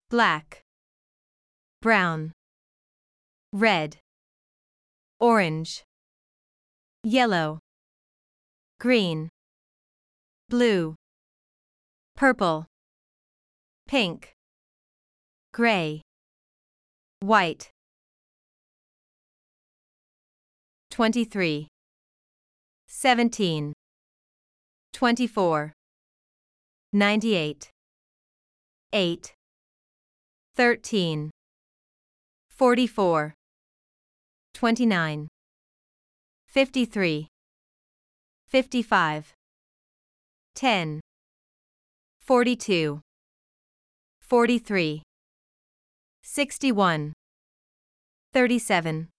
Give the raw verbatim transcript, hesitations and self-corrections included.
black, brown, red, orange, yellow, green, blue, purple, pink, gray, white. twenty-three, seventeen, twenty-four, ninety-eight, eight, thirteen, forty-four, twenty-nine, fifty-three, fifty-five, ten, forty-two, forty-three, sixty-one, thirty-seven.